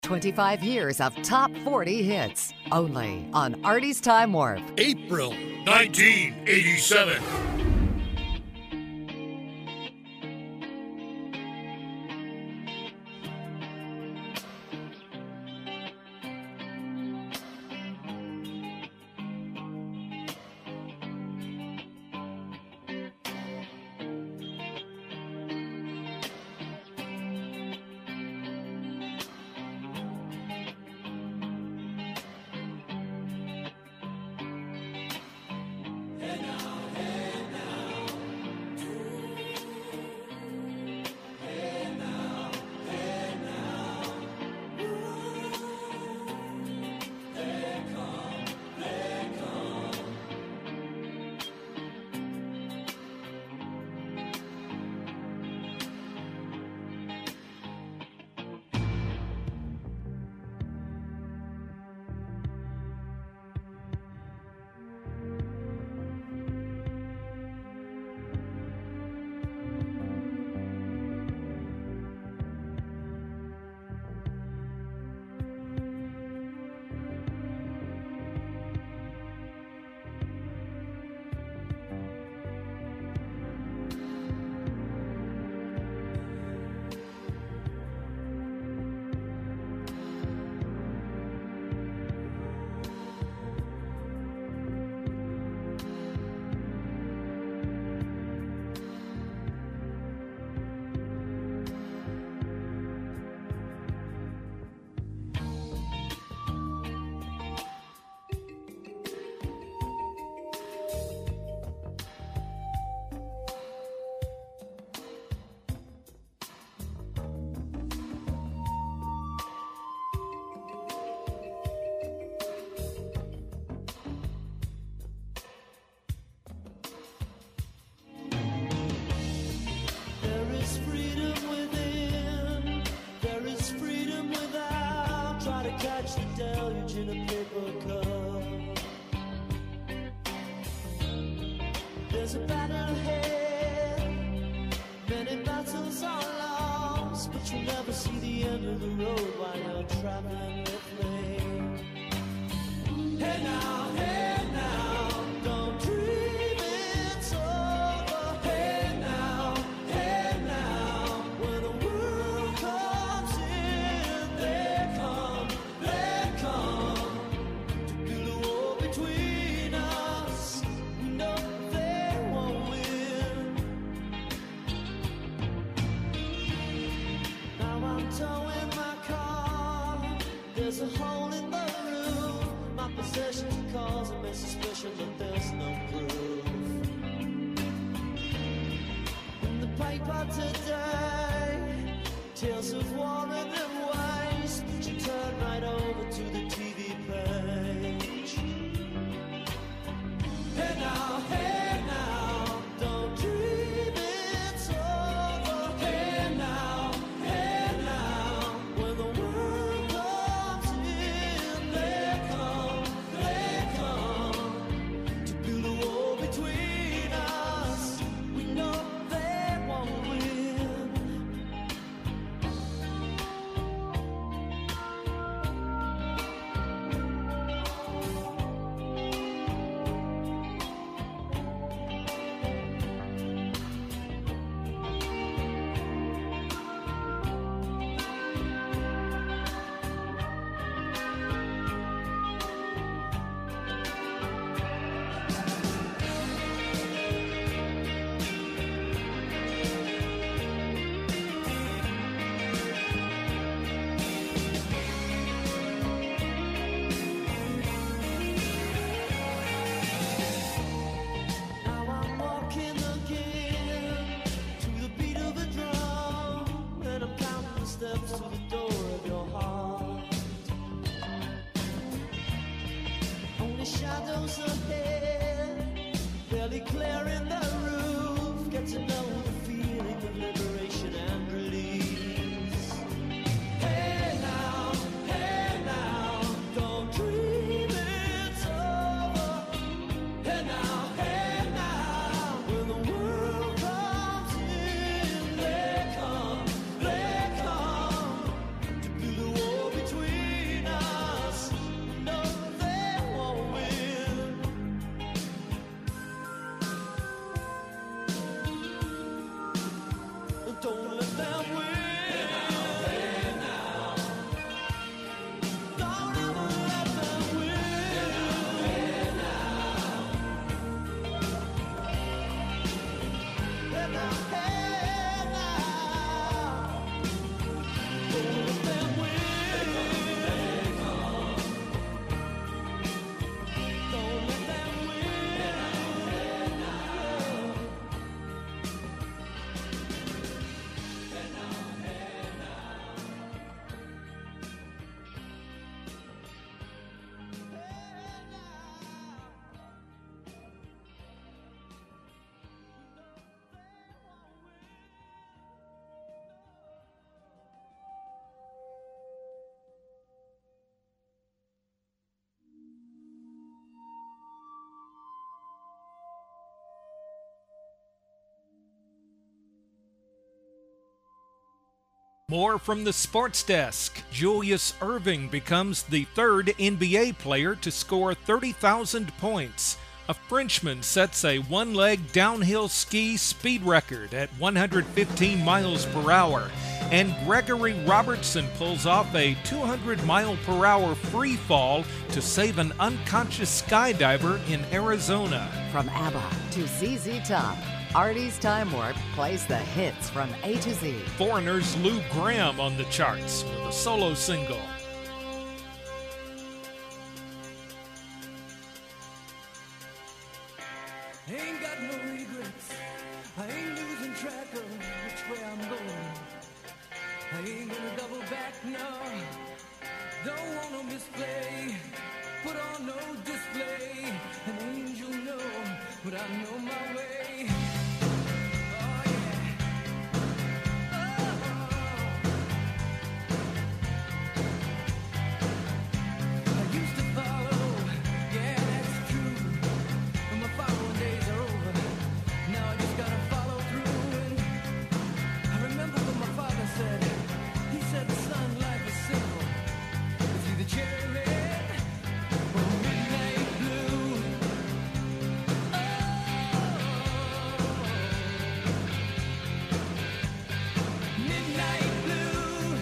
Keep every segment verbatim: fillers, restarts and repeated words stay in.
twenty-five years of top forty hits, only on Artie's Time Warp. April nineteen eighty-seven. Catch the deluge in a paper cup. There's a battle ahead, many battles are lost, but you'll never see the end of the road while you're traveling with me. Hey now, hey now, don't dream it's over. Hey now, hey now, when the world comes in, they come. There's a hole in the roof. My possession causes me suspicion, but there's no proof. In the paper today, tales of war and waste. But you turn right over to the T V page. Hey now, hey now, don't dream it's over. Hey now, hey now, when the world comes in, they come, they come to build a wall between us. We know they won't win. Now I'm walking again to the beat of a drum, and I'm counting the steps to the door of your heart. Only shadows ahead, barely clearing the roof. Get to know the feeling of liberation and release. Hey now, hey now, don't dream it's over. Hey now, hey now, when the world comes in, they come, they come to build a wall between More from the Sports Desk. Julius Erving becomes the third N B A player to score thirty thousand points. A Frenchman sets a one-leg downhill ski speed record at one hundred fifteen miles per hour. And Gregory Robertson pulls off a two hundred mile per hour free fall to save an unconscious skydiver in Arizona. From ABBA to Z Z Top, Artie's Time Warp plays the hits from A to Z. Foreigner's Lou Graham on the charts with a solo single. Ain't got no regrets. I ain't losing track of which way I'm going. I ain't gonna double back, no. Don't wanna misplay. Put on no display. An angel, no, but I know my way. Oh, yeah. Oh. I used to follow, yeah, that's true. But my following days are over. Now I just gotta follow through. And I remember what my father said. He said, son, life is simple. It's either cherry red or midnight blue. Oh, midnight blue.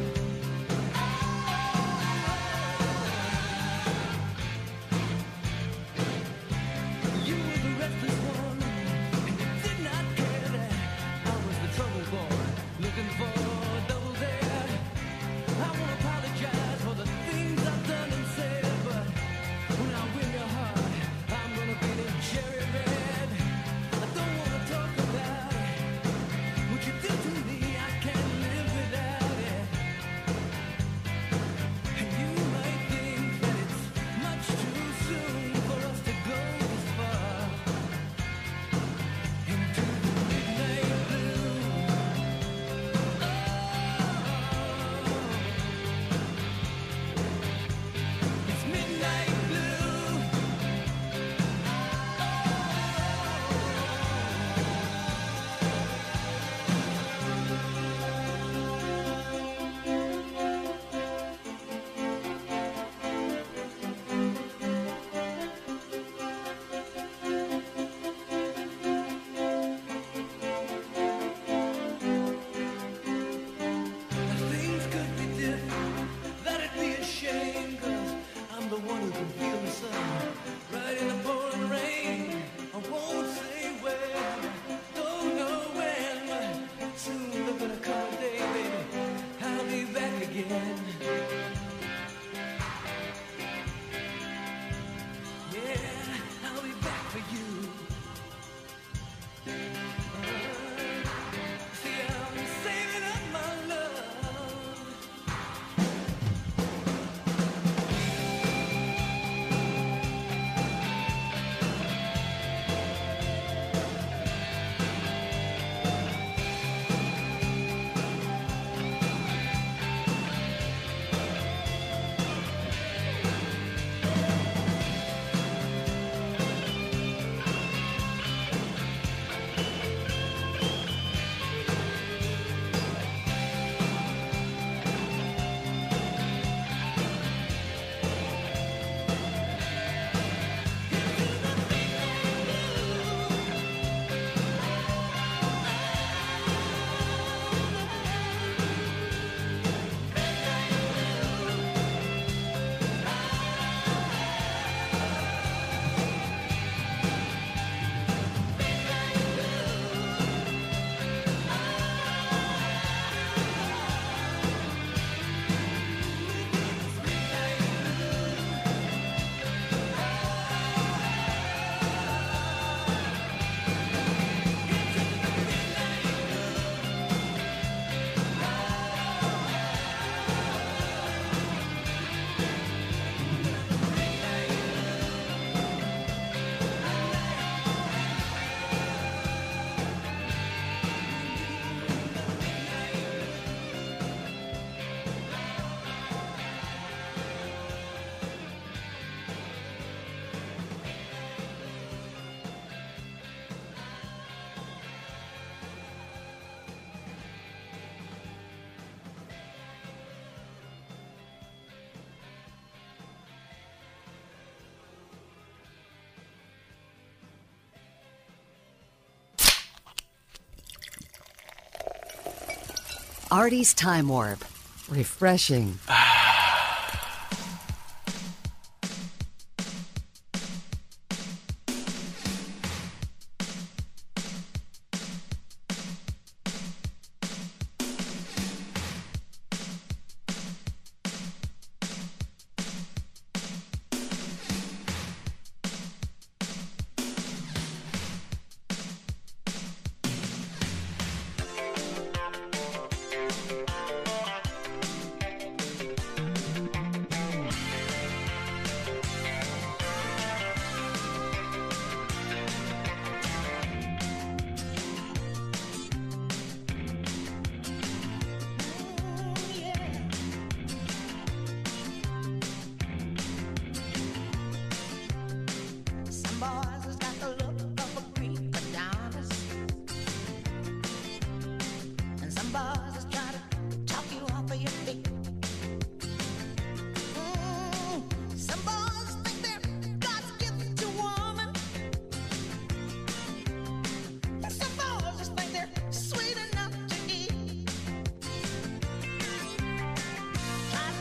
You were the restless one, and you did not care that I was the trouble boy, looking for a double dare. I won't apologize for the things I've done and said, but when I win your heart, I'm gonna be the cherry red. I don't wanna talk about it. What you did to me, I can't live without it. And you might think that it's much too soon for us to go this far into the midnight blue. It's midnight blue. If things could be different, that'd be a shame, 'cause I'm the one who can feel the sun right in the pouring rain. I won't say where, don't know when, but soon they're gonna come a day, baby, I'll be back again. Yeah, I'll be back for you. See, I'm saving up my love. Artie's Time Warp. Refreshing.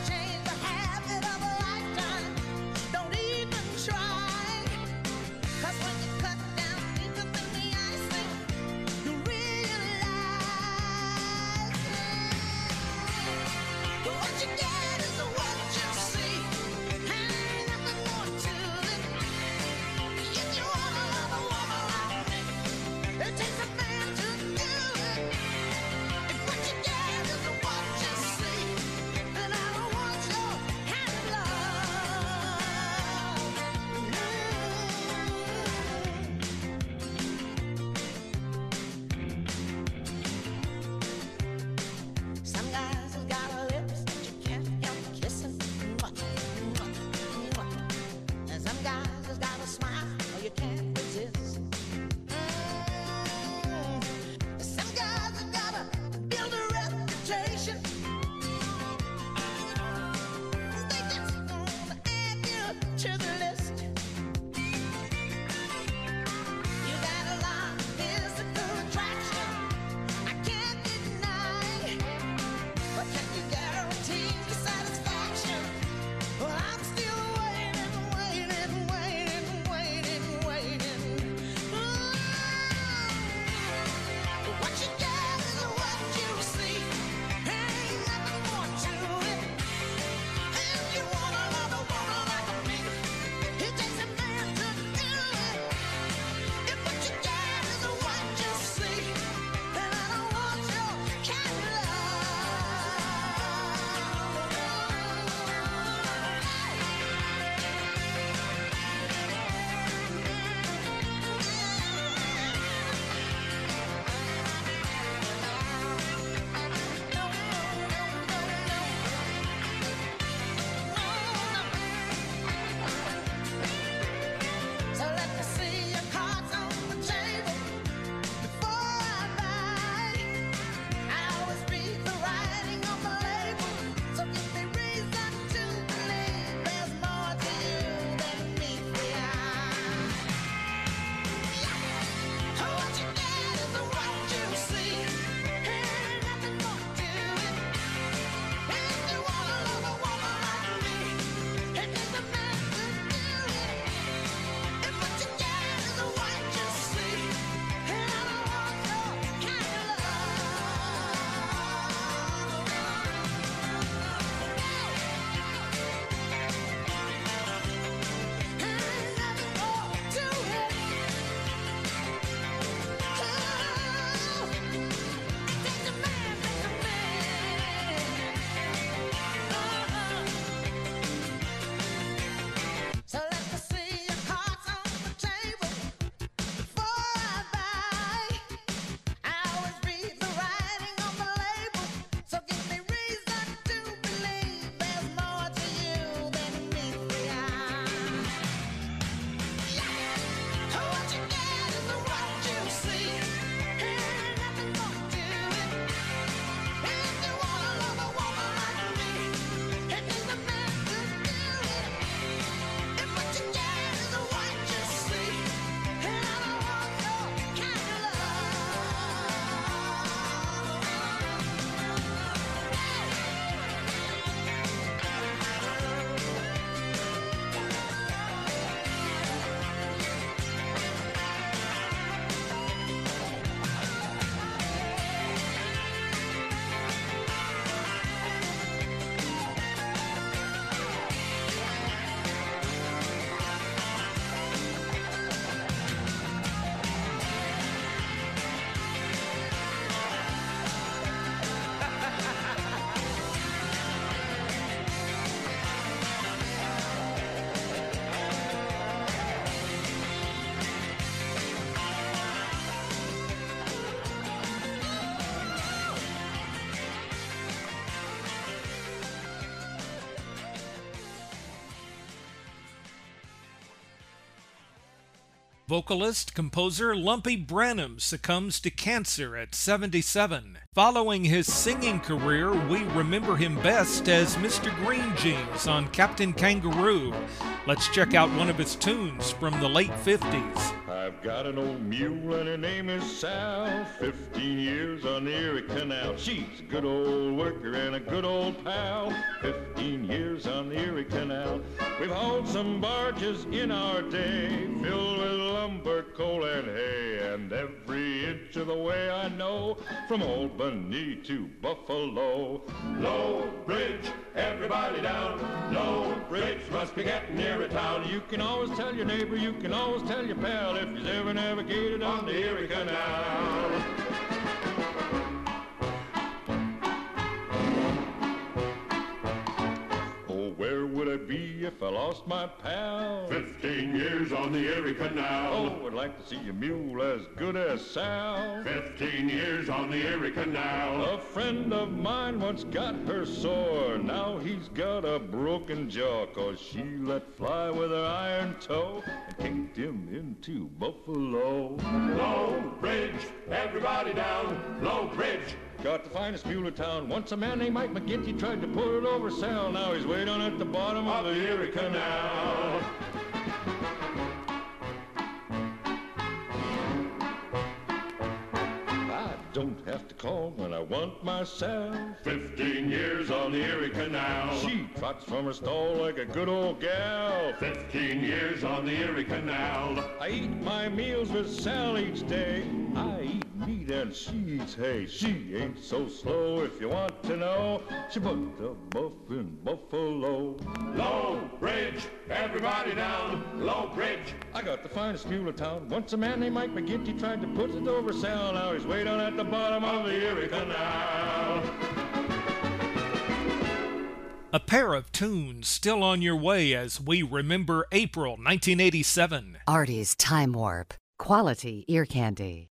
Cause Vocalist, composer Lumpy Branham succumbs to cancer at seventy-seven. Following his singing career, we remember him best as Mister Green Jeans on Captain Kangaroo. Let's check out one of his tunes from the late fifties. I've got an old mule and her name is Sal, fifteen years on the Erie Canal. She's a good old worker and a good old pal, fifteen years on the Erie Canal. We've hauled some barges in our day, filled with lumber, coal, and hay, and every inch of the way I know, from Albany to Buffalo. Low Bridge, everybody down, Low Bridge must be getting near a town. You can always tell your neighbor, you can always tell your pal, if you've ever navigated on the Erie Canal. Where would I be if I lost my pal? Fifteen years on the Erie Canal. Oh, I'd like to see a mule as good as Sal. Fifteen years on the Erie Canal. A friend of mine once got her sore. Now he's got a broken jaw, 'cause she let fly with her iron toe and kicked him into Buffalo. Low Bridge, everybody down, Low Bridge. Got the finest mule in town. Once a man named Mike McGinty tried to put it over Sal. Now he's way down at the bottom of the Erie Canal. I don't have to call when I want myself. Fifteen years on the Erie Canal. She trots from her stall like a good old gal. Fifteen years on the Erie Canal. I eat my meals with Sal each day. I eat meat and she eats hay. She ain't so slow if you want to know. She put the buff in Buffalo. Low Bridge, everybody down, Low Bridge. I got the finest mule in town. Once a man named Mike McGinty tried to put it over Sal. Now he's way down at the bottom of the Erie Canal. A pair of tunes still on your way as we remember April nineteen eighty-seven. Artie's Time Warp. Quality ear candy.